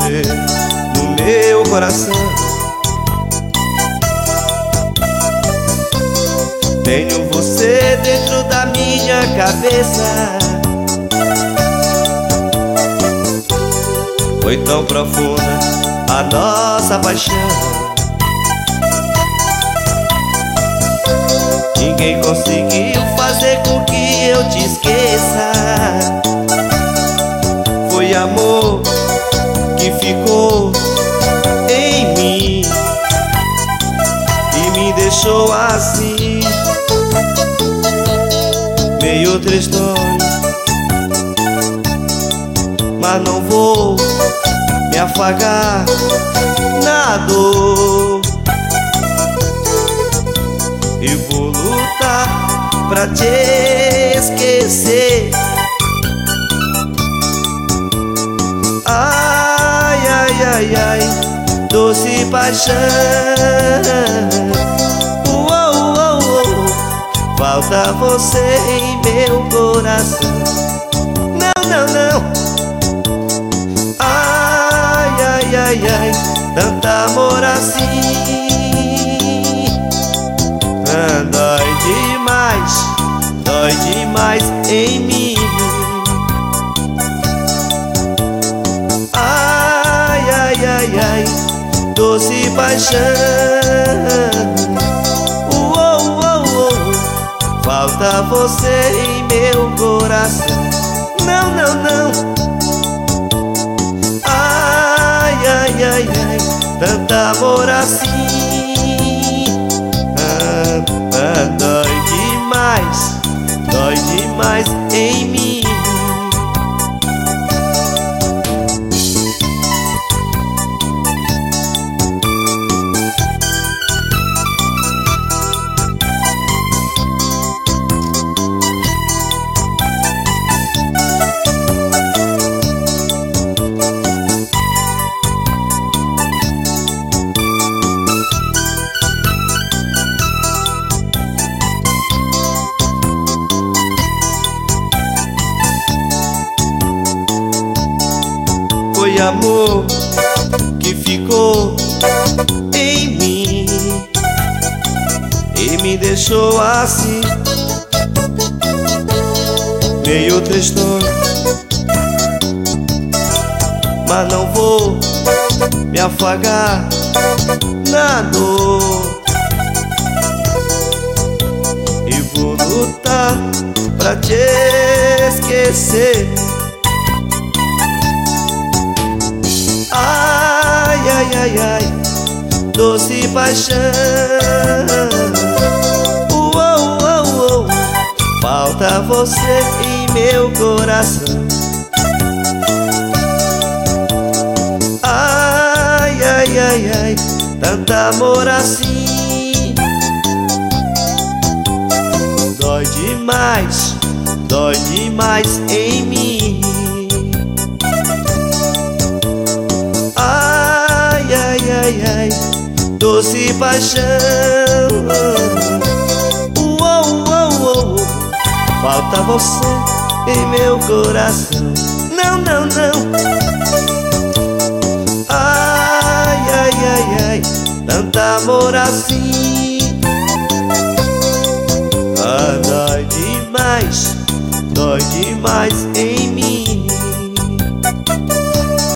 você no meu coração. Tenho você dentro da minha cabeça. Foi tão profunda a nossa paixão. Ninguém conseguiu fazer com que eu te esqueça. Foi amor que ficou em mim e me deixou assim, meio tristonho. Mas não vou me afagar na dor e vou lutar pra te esquecer. Ai, ai, ai, ai, doce paixão. Uou, uou, uou, falta você em meu coração. Não, não, não. Ai, ai, ai, ai, tanto amor assim. Dói demais em mim. Ai, ai, ai, ai, doce paixão. Uou, uou, uou, falta você em meu coração. Não, não, não. Ai, ai, ai, ai, tanto amor assim. Dói demais em mim. Foi amor que ficou em mim e me deixou assim, meio tristonho. Mas não vou me afagar na dor e vou lutar pra te esquecer. Ai, ai, ai, ai, doce paixão. Uou, uou, uou, falta você em meu coração. Ai, ai, ai, ai, tanto amor assim. Dói demais em mim. Ai, ai, doce paixão. Uou, uou, uou, falta você em meu coração. Não, não, não. Ai, ai, ai, ai, tanto amor assim. Dói demais em mim.